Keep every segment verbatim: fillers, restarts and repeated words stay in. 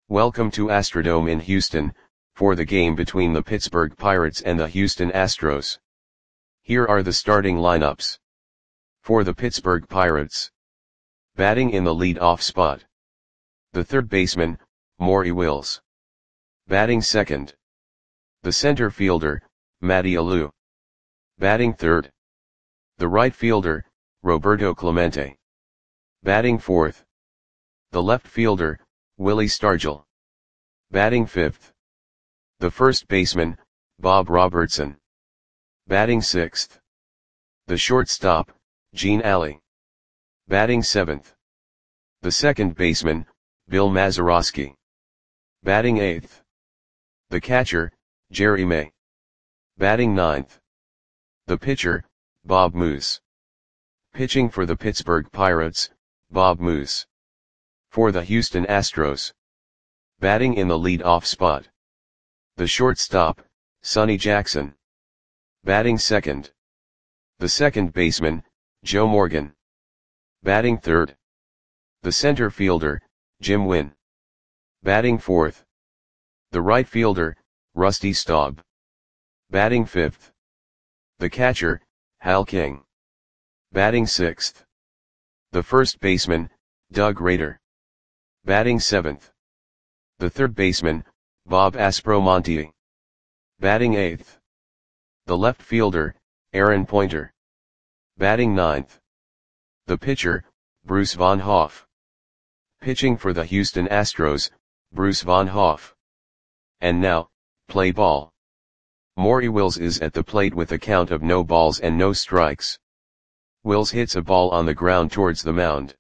Welcome to Astrodome in Houston, for the game between the Pittsburgh Pirates and the Houston Astros. Here are the starting lineups. For the Pittsburgh Pirates. Batting in the lead-off spot. The third baseman, Maury Wills. Batting second. The center fielder, Matty Alou. Batting third. The right fielder, Roberto Clemente. Batting fourth. The left fielder, Willie Stargell. Batting fifth. The first baseman, Bob Robertson. Batting sixth. The shortstop, Gene Alley. Batting seventh. The second baseman, Bill Mazeroski. Batting eighth. The catcher, Jerry May. Batting ninth. The pitcher, Bob Moose. Pitching for the Pittsburgh Pirates, Bob Moose. For the Houston Astros. Batting in the lead-off spot. The shortstop, Sonny Jackson. Batting second. The second baseman, Joe Morgan. Batting third. The center fielder, Jim Wynn. Batting fourth. The right fielder, Rusty Staub. Batting fifth. The catcher, Hal King. Batting sixth. The first baseman, Doug Rader. Batting seventh. The third baseman, Bob Aspromonte. Batting eighth. The left fielder, Aaron Pointer. Batting ninth. The pitcher, Bruce Von Hoff. Pitching for the Houston Astros, Bruce Von Hoff. And now, play ball. Maury Wills is at the plate with a count of no balls and no strikes. Wills hits a ball on the ground towards the mound.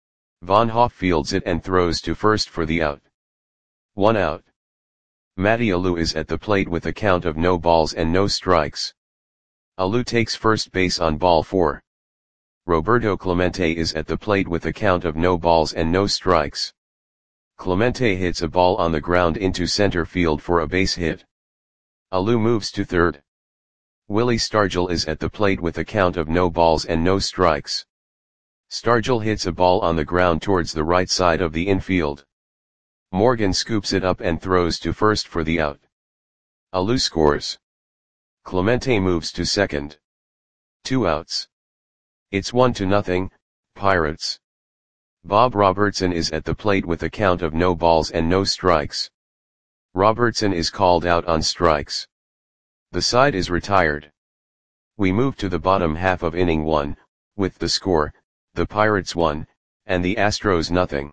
Von Hoff fields it and throws to first for the out. One out. Matty Alou is at the plate with a count of no balls and no strikes. Alou takes first base on ball four. Roberto Clemente is at the plate with a count of no balls and no strikes. Clemente hits a ball on the ground into center field for a base hit. Alou moves to third. Willie Stargell is at the plate with a count of no balls and no strikes. Stargell hits a ball on the ground towards the right side of the infield. Morgan scoops it up and throws to first for the out. Alou scores. Clemente moves to second. Two outs. It's one to nothing, Pirates. Bob Robertson is at the plate with a count of no balls and no strikes. Robertson is called out on strikes. The side is retired. We move to the bottom half of inning one, with the score, the Pirates one, and the Astros nothing.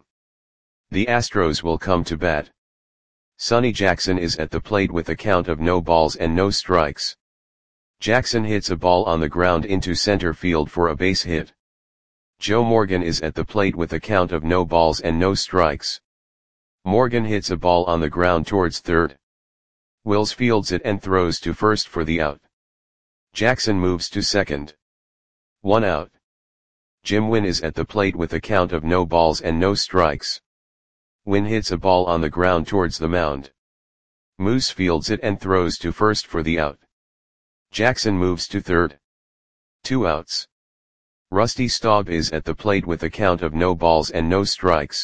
The Astros will come to bat. Sonny Jackson is at the plate with a count of no balls and no strikes. Jackson hits a ball on the ground into center field for a base hit. Joe Morgan is at the plate with a count of no balls and no strikes. Morgan hits a ball on the ground towards third. Wills fields it and throws to first for the out. Jackson moves to second. One out. Jim Wynn is at the plate with a count of no balls and no strikes. Wynn hits a ball on the ground towards the mound. Moose fields it and throws to first for the out. Jackson moves to third. Two outs. Rusty Staub is at the plate with a count of no balls and no strikes.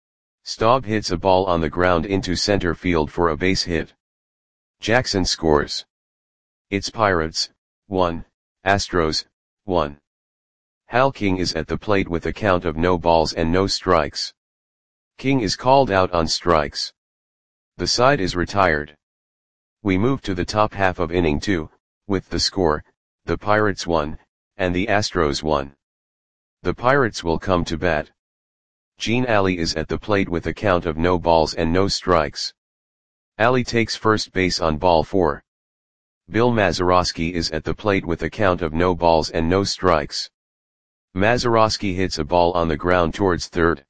Staub hits a ball on the ground into center field for a base hit. Jackson scores. It's Pirates, one, Astros, one. Hal King is at the plate with a count of no balls and no strikes. King is called out on strikes. The side is retired. We move to the top half of inning two, with the score, the Pirates one, and the Astros one. The Pirates will come to bat. Gene Alley is at the plate with a count of no balls and no strikes. Alley takes first base on ball four. Bill Mazeroski is at the plate with a count of no balls and no strikes. Mazeroski hits a ball on the ground towards third.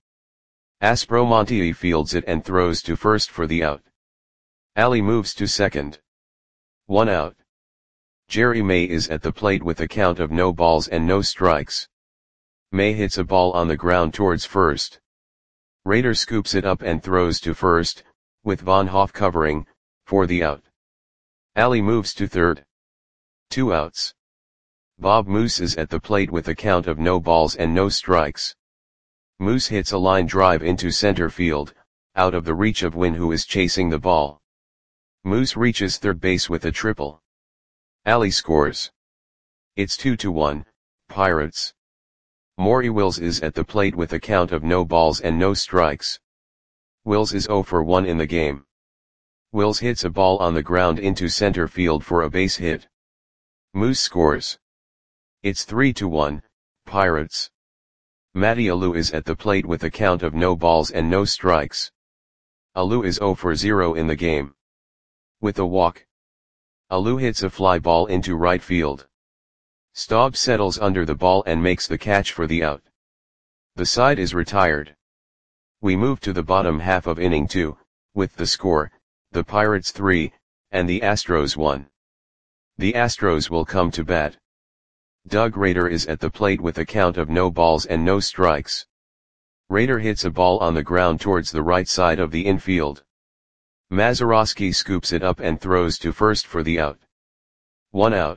Aspromonte fields it and throws to first for the out. Alley moves to second. One out. Jerry May is at the plate with a count of no balls and no strikes. May hits a ball on the ground towards first. Rader scoops it up and throws to first, with Von Hoff covering, for the out. Alley moves to third. Two outs. Bob Moose is at the plate with a count of no balls and no strikes. Moose hits a line drive into center field, out of the reach of Win, who is chasing the ball. Moose reaches third base with a triple. Ali scores. It's two to one, Pirates. Maury Wills is at the plate with a count of no balls and no strikes. Wills is zero for one in the game. Wills hits a ball on the ground into center field for a base hit. Moose scores. It's three to one, Pirates. Matty Alou is at the plate with a count of no balls and no strikes. Alou is zero for zero in the game. With a walk, Alou hits a fly ball into right field. Staub settles under the ball and makes the catch for the out. The side is retired. We move to the bottom half of inning two, with the score, the Pirates three, and the Astros one. The Astros will come to bat. Doug Rader is at the plate with a count of no balls and no strikes. Rader hits a ball on the ground towards the right side of the infield. Mazeroski scoops it up and throws to first for the out. One out.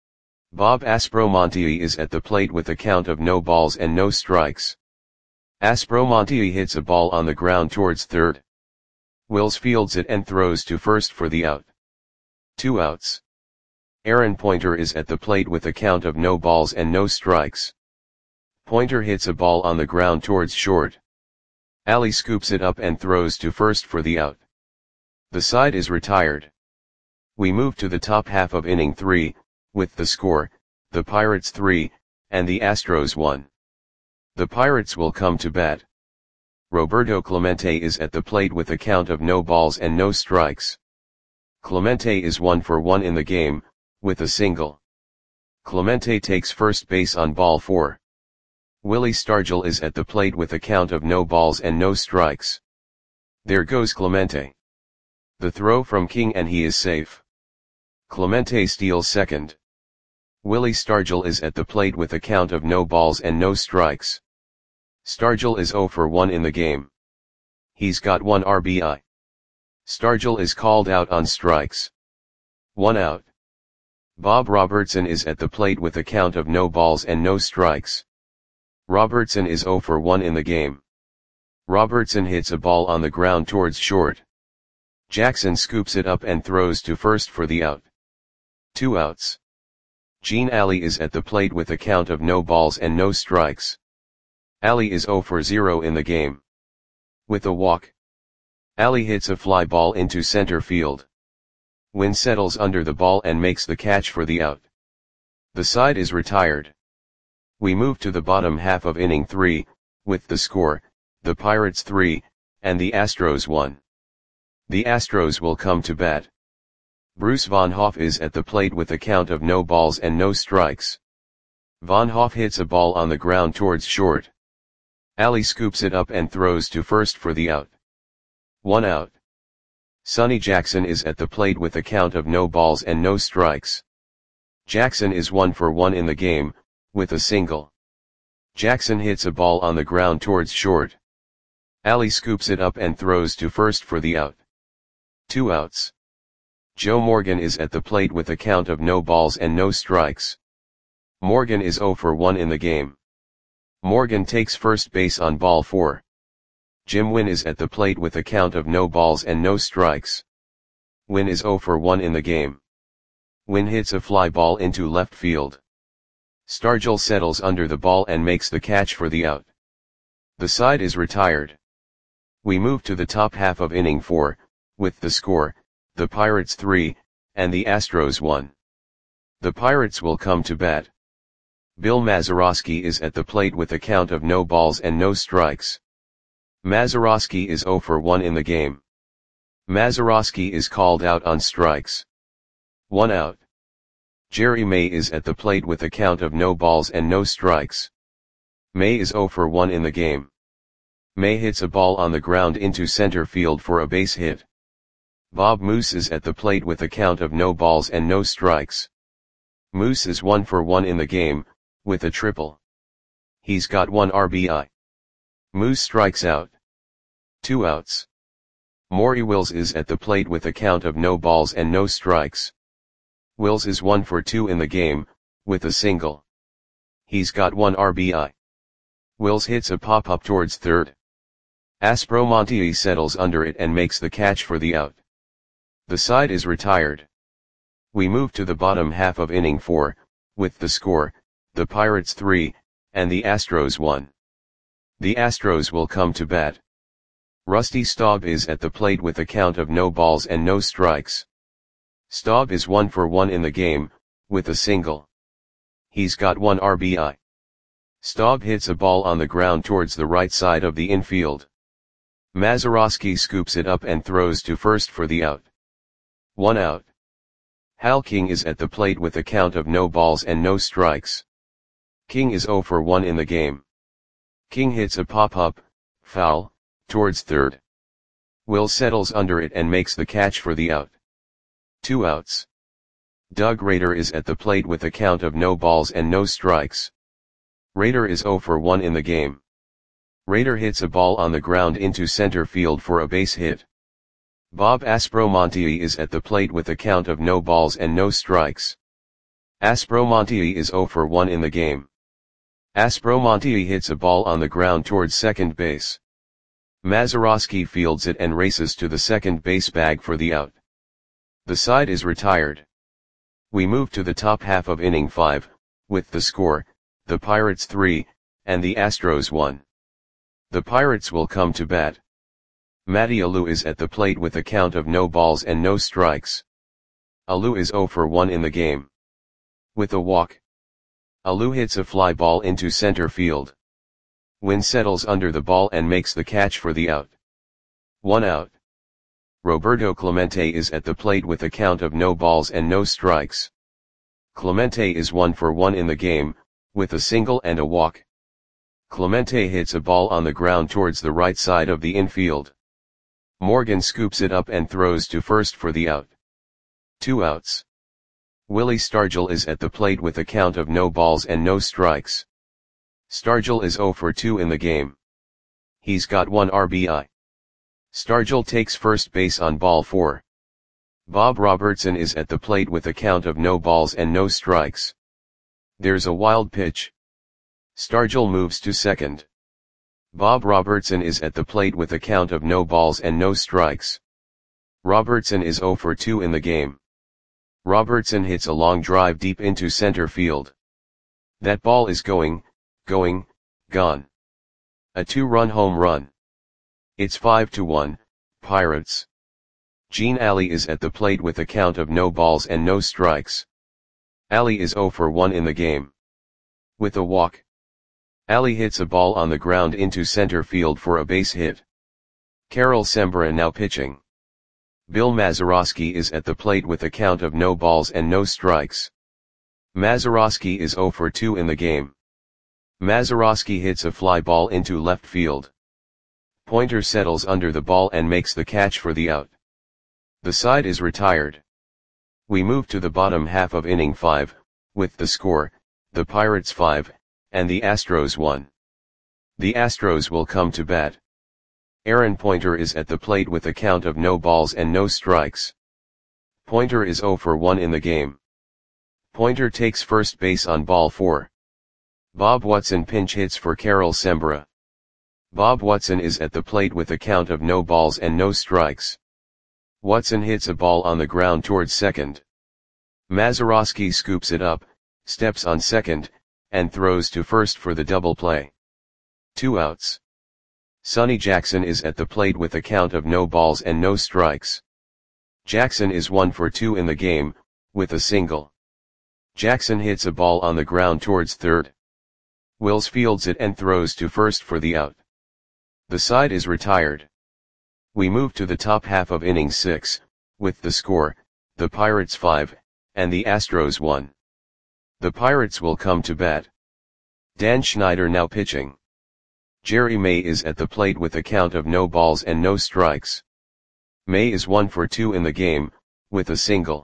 Bob Aspromonte is at the plate with a count of no balls and no strikes. Aspromonte hits a ball on the ground towards third. Wills fields it and throws to first for the out. Two outs. Aaron Pointer is at the plate with a count of no balls and no strikes. Pointer hits a ball on the ground towards short. Ali scoops it up and throws to first for the out. The side is retired. We move to the top half of inning three, with the score, the Pirates three, and the Astros one. The Pirates will come to bat. Roberto Clemente is at the plate with a count of no balls and no strikes. Clemente is one for one in the game, with a single. Clemente takes first base on ball four. Willie Stargell is at the plate with a count of no balls and no strikes. There goes Clemente. The throw from King and he is safe. Clemente steals second. Willie Stargell is at the plate with a count of no balls and no strikes. Stargell is zero for one in the game. He's got one R B I. Stargell is called out on strikes. One out. Bob Robertson is at the plate with a count of no balls and no strikes. Robertson is zero for one in the game. Robertson hits a ball on the ground towards short. Jackson scoops it up and throws to first for the out. Two outs. Gene Alley is at the plate with a count of no balls and no strikes. Alley is zero for zero in the game. With a walk, Alley hits a fly ball into center field. Win settles under the ball and makes the catch for the out. The side is retired. We move to the bottom half of inning three, with the score, the Pirates three, and the Astros one. The Astros will come to bat. Bruce Von Hoff is at the plate with a count of no balls and no strikes. Von Hoff hits a ball on the ground towards short. Alley scoops it up and throws to first for the out. One out. Sonny Jackson is at the plate with a count of no balls and no strikes. Jackson is one for one in the game, with a single. Jackson hits a ball on the ground towards short. Alley scoops it up and throws to first for the out. Two outs. Joe Morgan is at the plate with a count of no balls and no strikes. Morgan is zero for one in the game. Morgan takes first base on ball four. Jim Wynn is at the plate with a count of no balls and no strikes. Wynn is zero for one in the game. Wynn hits a fly ball into left field. Stargell settles under the ball and makes the catch for the out. The side is retired. We move to the top half of inning four, with the score, the Pirates three, and the Astros one. The Pirates will come to bat. Bill Mazeroski is at the plate with a count of no balls and no strikes. Mazeroski is zero for one in the game. Mazeroski is called out on strikes. One out. Jerry May is at the plate with a count of no balls and no strikes. May is zero for one in the game. May hits a ball on the ground into center field for a base hit. Bob Moose is at the plate with a count of no balls and no strikes. Moose is one for one in the game, with a triple. He's got one R B I. Moose strikes out. Two outs. Maury Wills is at the plate with a count of no balls and no strikes. Wills is one for two in the game, with a single. He's got one R B I. Wills hits a pop-up towards third. Aspromonte settles under it and makes the catch for the out. The side is retired. We move to the bottom half of inning four, with the score, the Pirates three, and the Astros one. The Astros will come to bat. Rusty Staub is at the plate with a count of no balls and no strikes. Staub is one for one in the game, with a single. He's got one R B I. Staub hits a ball on the ground towards the right side of the infield. Mazeroski scoops it up and throws to first for the out. One out. Hal King is at the plate with a count of no balls and no strikes. King is zero for one in the game. King hits a pop-up, foul, towards third. Will settles under it and makes the catch for the out. Two outs. Doug Rader is at the plate with a count of no balls and no strikes. Rader is zero for one in the game. Rader hits a ball on the ground into center field for a base hit. Bob Aspromonte is at the plate with a count of no balls and no strikes. Aspromonte is zero for one in the game. Aspromonte hits a ball on the ground towards second base. Mazeroski fields it and races to the second base bag for the out. The side is retired. We move to the top half of inning five, with the score, the Pirates three, and the Astros one. The Pirates will come to bat. Matty Alou is at the plate with a count of no balls and no strikes. Alou is zero for one in the game. With a walk. Alou hits a fly ball into center field. Wynn settles under the ball and makes the catch for the out. One out. Roberto Clemente is at the plate with a count of no balls and no strikes. Clemente is one for one in the game, with a single and a walk. Clemente hits a ball on the ground towards the right side of the infield. Morgan scoops it up and throws to first for the out. Two outs. Willie Stargell is at the plate with a count of no balls and no strikes. Stargell is zero for two in the game. He's got one R B I. Stargell takes first base on ball four. Bob Robertson is at the plate with a count of no balls and no strikes. There's a wild pitch. Stargell moves to second. Bob Robertson is at the plate with a count of no balls and no strikes. Robertson is zero for two in the game. Robertson hits a long drive deep into center field. That ball is going, going, gone. A two-run home run. It's five to one, Pirates. Gene Alley is at the plate with a count of no balls and no strikes. Alley is zero for one in the game. With a walk. Alley hits a ball on the ground into center field for a base hit. Carol Sembra now pitching. Bill Mazeroski is at the plate with a count of no balls and no strikes. Mazeroski is zero for two in the game. Mazeroski hits a fly ball into left field. Pointer settles under the ball and makes the catch for the out. The side is retired. We move to the bottom half of inning five, with the score, the Pirates five, and the Astros one. The Astros will come to bat. Aaron Pointer is at the plate with a count of no balls and no strikes. Pointer is zero for one in the game. Pointer takes first base on ball four. Bob Watson pinch hits for Carol Sembra. Bob Watson is at the plate with a count of no balls and no strikes. Watson hits a ball on the ground towards second. Mazeroski scoops it up, steps on second, and throws to first for the double play. Two outs. Sonny Jackson is at the plate with a count of no balls and no strikes. Jackson is one for two in the game, with a single. Jackson hits a ball on the ground towards third. Wills fields it and throws to first for the out. The side is retired. We move to the top half of inning six, with the score, the Pirates five, and the Astros one. The Pirates will come to bat. Dan Schneider now pitching. Jerry May is at the plate with a count of no balls and no strikes. May is one for two in the game, with a single.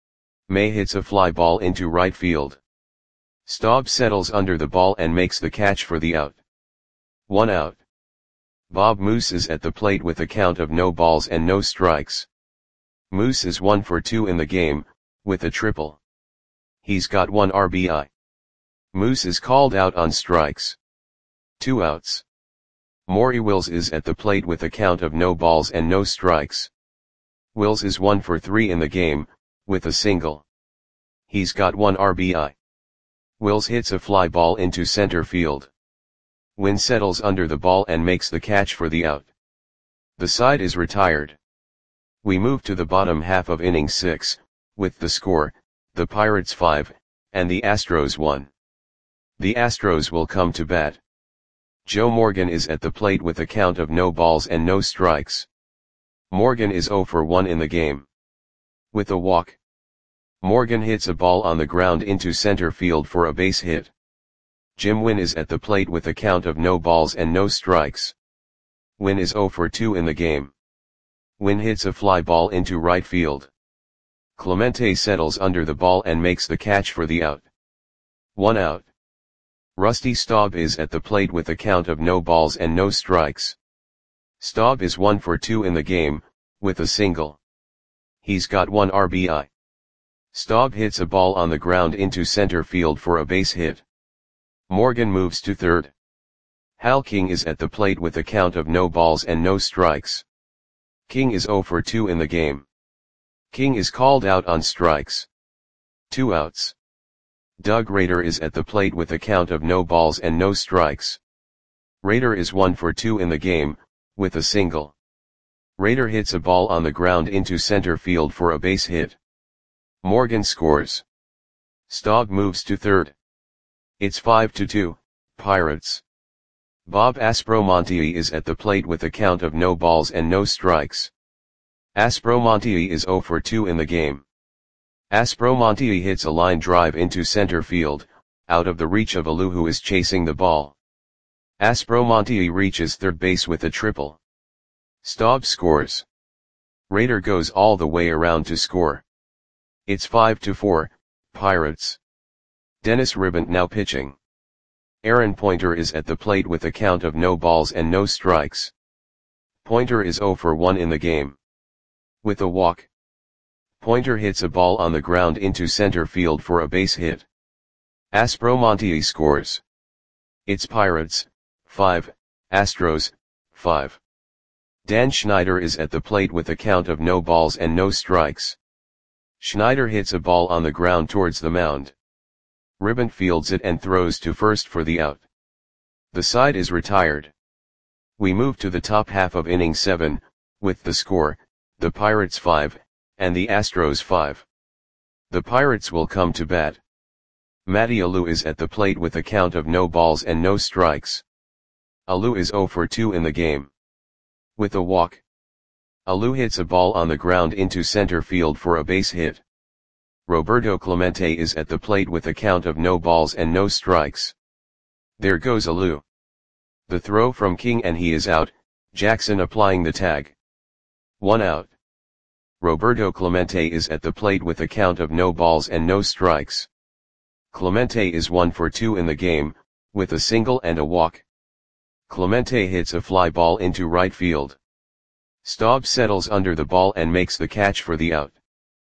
May hits a fly ball into right field. Staub settles under the ball and makes the catch for the out. One out. Bob Moose is at the plate with a count of no balls and no strikes. Moose is one for two in the game, with a triple. He's got one R B I. Moose is called out on strikes. Two outs. Maury Wills is at the plate with a count of no balls and no strikes. Wills is one for three in the game, with a single. He's got one R B I. Wills hits a fly ball into center field. Wynn settles under the ball and makes the catch for the out. The side is retired. We move to the bottom half of inning six, with the score, the Pirates five, and the Astros one. The Astros will come to bat. Joe Morgan is at the plate with a count of no balls and no strikes. Morgan is zero for one in the game. With a walk, Morgan hits a ball on the ground into center field for a base hit. Jim Wynn is at the plate with a count of no balls and no strikes. Wynn is zero for two in the game. Wynn hits a fly ball into right field. Clemente settles under the ball and makes the catch for the out. One out. Rusty Staub is at the plate with a count of no balls and no strikes. Staub is one for two in the game, with a single. He's got one R B I. Staub hits a ball on the ground into center field for a base hit. Morgan moves to third. Hal King is at the plate with a count of no balls and no strikes. King is zero for two in the game. King is called out on strikes. Two outs. Doug Rader is at the plate with a count of no balls and no strikes. Rader is one for two in the game, with a single. Rader hits a ball on the ground into center field for a base hit. Morgan scores. Staub moves to third. It's five to two, Pirates. Bob Aspromonte is at the plate with a count of no balls and no strikes. Aspromonte is zero for two in the game. Aspromonte hits a line drive into center field, out of the reach of Alou, who is chasing the ball. Aspromonte reaches third base with a triple. Staub scores. Rader goes all the way around to score. It's five to four, Pirates. Dennis Ribbant now pitching. Aaron Pointer is at the plate with a count of no balls and no strikes. Pointer is zero for one in the game. With a walk, Pointer hits a ball on the ground into center field for a base hit. Aspromonte scores. It's Pirates, five, Astros, five. Dan Schneider is at the plate with a count of no balls and no strikes. Schneider hits a ball on the ground towards the mound. Ribbant fields it and throws to first for the out. The side is retired. We move to the top half of inning seven, with the score, the Pirates five, and the Astros five. The Pirates will come to bat. Matty Alou is at the plate with a count of no balls and no strikes. Alou is zero for two in the game. With a walk, Alou hits a ball on the ground into center field for a base hit. Roberto Clemente is at the plate with a count of no balls and no strikes. There goes Alou. The throw from King and he is out, Jackson applying the tag. One out. Roberto Clemente is at the plate with a count of no balls and no strikes. Clemente is one for two in the game, with a single and a walk. Clemente hits a fly ball into right field. Staub settles under the ball and makes the catch for the out.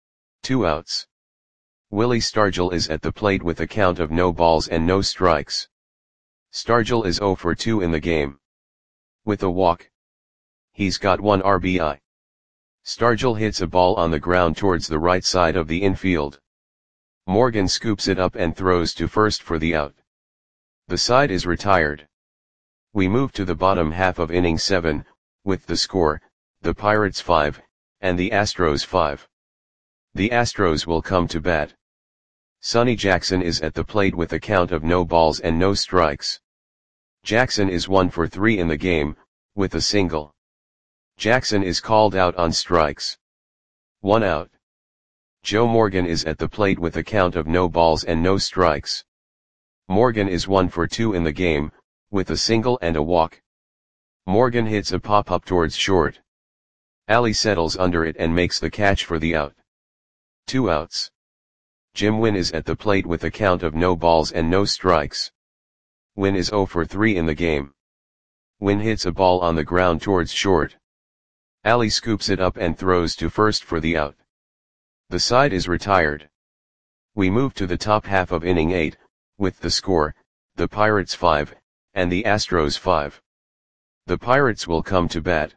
Two outs. Willie Stargell is at the plate with a count of no balls and no strikes. Stargell is zero for two in the game. With a walk, he's got one R B I. Stargell hits a ball on the ground towards the right side of the infield. Morgan scoops it up and throws to first for the out. The side is retired. We move to the bottom half of inning seven, with the score, the Pirates five, and the Astros five. The Astros will come to bat. Sonny Jackson is at the plate with a count of no balls and no strikes. Jackson is one for three in the game, with a single. Jackson is called out on strikes. One out. Joe Morgan is at the plate with a count of no balls and no strikes. Morgan is one for two in the game, with a single and a walk. Morgan hits a pop-up towards short. Ali settles under it and makes the catch for the out. Two outs. Jim Wynn is at the plate with a count of no balls and no strikes. Wynn is zero for three in the game. Wynn hits a ball on the ground towards short. Ali scoops it up and throws to first for the out. The side is retired. We move to the top half of inning eight, with the score, the Pirates five, and the Astros five. The Pirates will come to bat.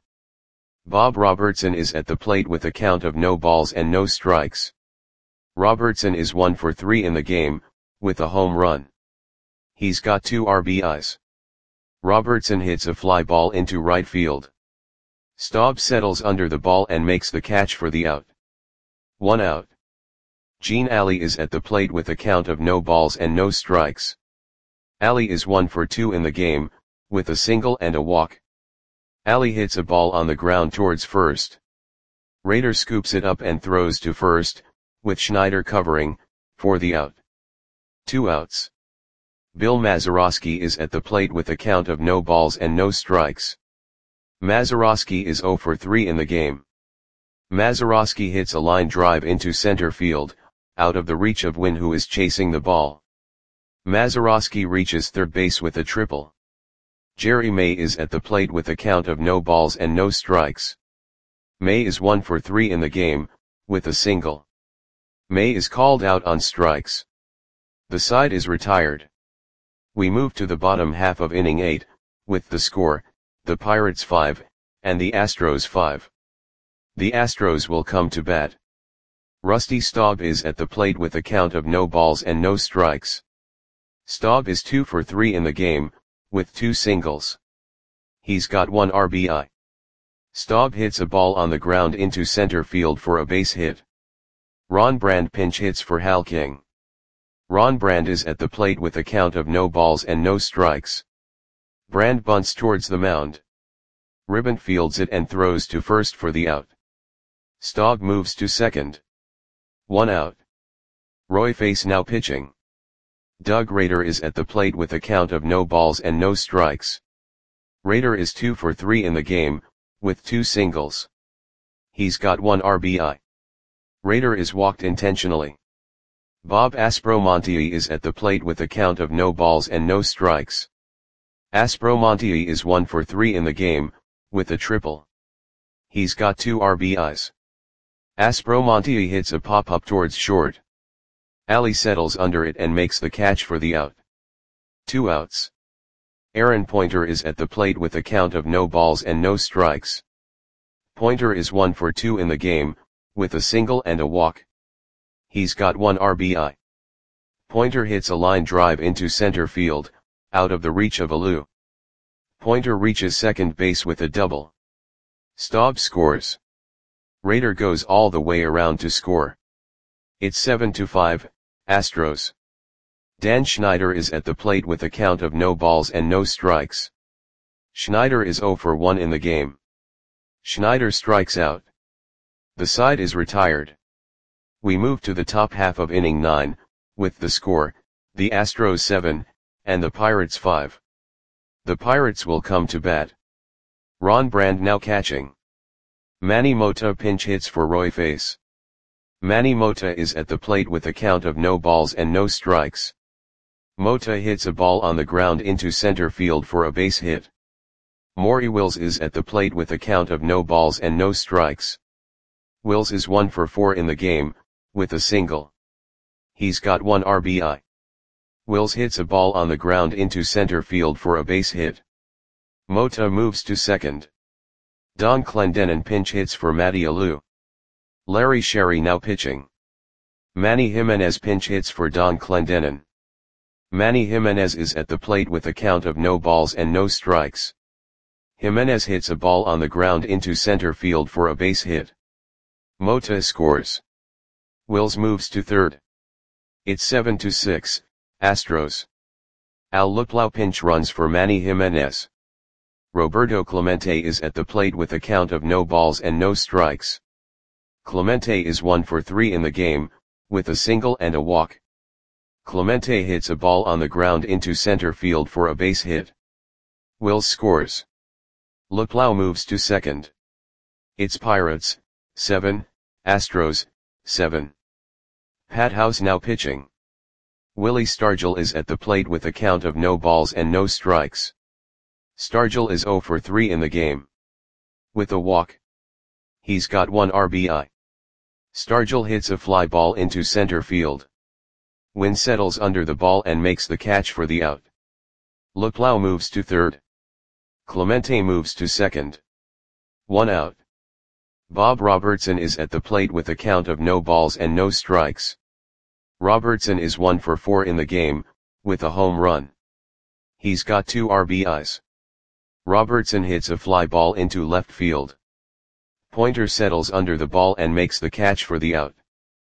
Bob Robertson is at the plate with a count of no balls and no strikes. Robertson is one for three in the game, with a home run. He's got two R B Is. Robertson hits a fly ball into right field. Staub settles under the ball and makes the catch for the out. One out. Gene Alley is at the plate with a count of no balls and no strikes. Alley is one for two in the game, with a single and a walk. Alley hits a ball on the ground towards first. Rader scoops it up and throws to first, with Schneider covering, for the out. Two outs. Bill Mazeroski is at the plate with a count of no balls and no strikes. Mazeroski is zero for three in the game. Mazeroski hits a line drive into center field, out of the reach of Wynn, who is chasing the ball. Mazeroski reaches third base with a triple. Jerry May is at the plate with a count of no balls and no strikes. May is one for three in the game, with a single. May is called out on strikes. The side is retired. We move to the bottom half of inning eight, with the score, the Pirates five, and the Astros five. The Astros will come to bat. Rusty Staub is at the plate with a count of no balls and no strikes. Staub is two for three in the game, with two singles. He's got one R B I. Staub hits a ball on the ground into center field for a base hit. Ron Brand pinch hits for Hal King. Ron Brand is at the plate with a count of no balls and no strikes. Brand bunts towards the mound. Ribbon fields it and throws to first for the out. Staub moves to second. One out. Roy Face now pitching. Doug Rader is at the plate with a count of no balls and no strikes. Rader is two for three in the game, with two singles. He's got one R B I. Rader is walked intentionally. Bob Aspromonte is at the plate with a count of no balls and no strikes. Aspromonte is one for three in the game, with a triple. He's got two R B Is. Aspromonte hits a pop-up towards short. Alley settles under it and makes the catch for the out. Two outs. Aaron Pointer is at the plate with a count of no balls and no strikes. Pointer is one for two in the game, with a single and a walk. He's got one R B I. Pointer hits a line drive into center field, out of the reach of Alou. Pointer reaches second base with a double. Staub scores. Rader goes all the way around to score. It's seven to five, Astros. Dan Schneider is at the plate with a count of no balls and no strikes. Schneider is zero for one in the game. Schneider strikes out. The side is retired. We move to the top half of inning nine, with the score, the Astros seven, and the Pirates five. The Pirates will come to bat. Ron Brand now catching. Manny Mota pinch hits for Roy Face. Manny Mota is at the plate with a count of no balls and no strikes. Mota hits a ball on the ground into center field for a base hit. Maury Wills is at the plate with a count of no balls and no strikes. Wills is one for four in the game, with a single. He's got one R B I. Wills hits a ball on the ground into center field for a base hit. Mota moves to second. Don Clendenon pinch hits for Matty Alou. Larry Sherry now pitching. Manny Jimenez pinch hits for Don Clendenon. Manny Jimenez is at the plate with a count of no balls and no strikes. Jimenez hits a ball on the ground into center field for a base hit. Mota scores. Wills moves to third. It's seven to six, Astros. Al Luplow pinch runs for Manny Jimenez. Roberto Clemente is at the plate with a count of no balls and no strikes. Clemente is one for three in the game, with a single and a walk. Clemente hits a ball on the ground into center field for a base hit. Wills scores. Luplow moves to second. It's Pirates, seven, Astros, seven. Pat House now pitching. Willie Stargell is at the plate with a count of no balls and no strikes. Stargell is zero for three in the game. With a walk. He's got one R B I. Stargell hits a fly ball into center field. Wynn settles under the ball and makes the catch for the out. Luplow moves to third. Clemente moves to second. One out. Bob Robertson is at the plate with a count of no balls and no strikes. Robertson is one for four in the game, with a home run. He's got two R B Is. Robertson hits a fly ball into left field. Pointer settles under the ball and makes the catch for the out.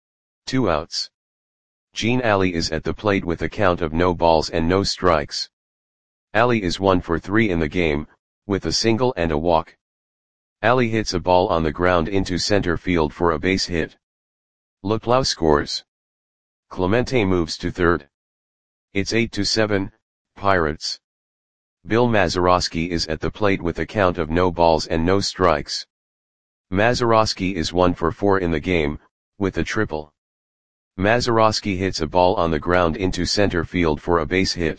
Two outs. Gene Alley is at the plate with a count of no balls and no strikes. Alley is one for three in the game, with a single and a walk. Alley hits a ball on the ground into center field for a base hit. Luplow scores. Clemente moves to third. It's eight to seven, Pirates. Bill Mazeroski is at the plate with a count of no balls and no strikes. Mazeroski is one for four in the game, with a triple. Mazeroski hits a ball on the ground into center field for a base hit.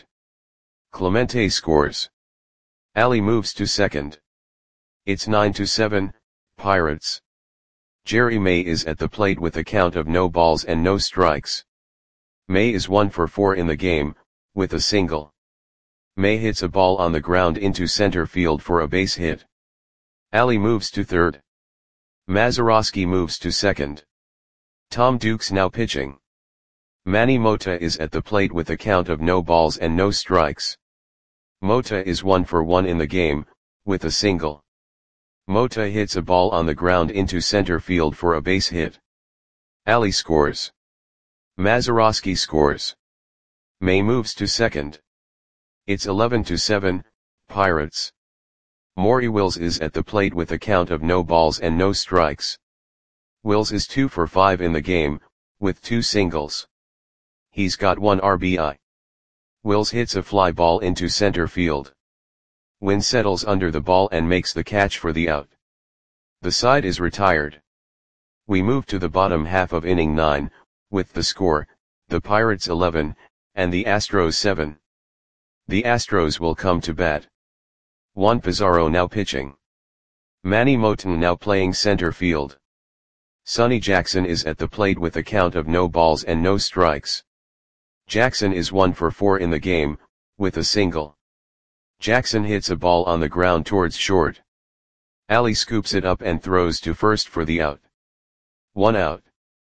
Clemente scores. Alley moves to second. It's nine to seven, Pirates. Jerry May is at the plate with a count of no balls and no strikes. May is one for four in the game, with a single. May hits a ball on the ground into center field for a base hit. Alley moves to third. Mazeroski moves to second. Tom Dukes now pitching. Manny Mota is at the plate with a count of no balls and no strikes. Mota is one for one in the game, with a single. Mota hits a ball on the ground into center field for a base hit. Alley scores. Mazeroski scores. May moves to second. It's eleven to seven, Pirates. Maury Wills is at the plate with a count of no balls and no strikes. Wills is two for five in the game, with two singles. He's got one R B I. Wills hits a fly ball into center field. Wynn settles under the ball and makes the catch for the out. The side is retired. We move to the bottom half of inning nine, with the score, the Pirates eleven, and the Astros seven. The Astros will come to bat. Juan Pizarro now pitching. Manny Moton now playing center field. Sonny Jackson is at the plate with a count of no balls and no strikes. Jackson is one for four in the game, with a single. Jackson hits a ball on the ground towards short. Alley scoops it up and throws to first for the out. One out.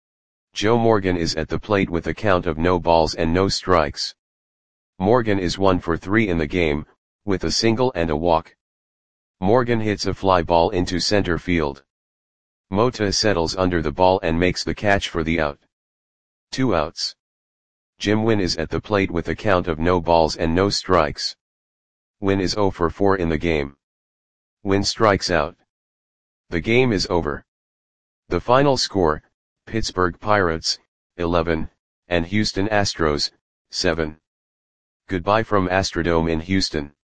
Joe Morgan is at the plate with a count of no balls and no strikes. Morgan is one for three in the game, with a single and a walk. Morgan hits a fly ball into center field. Mota settles under the ball and makes the catch for the out. Two outs. Jim Wynn is at the plate with a count of no balls and no strikes. Wynn is zero for four in the game. Wynn strikes out. The game is over. The final score, Pittsburgh Pirates, eleven, and Houston Astros, seven. Goodbye from Astrodome in Houston.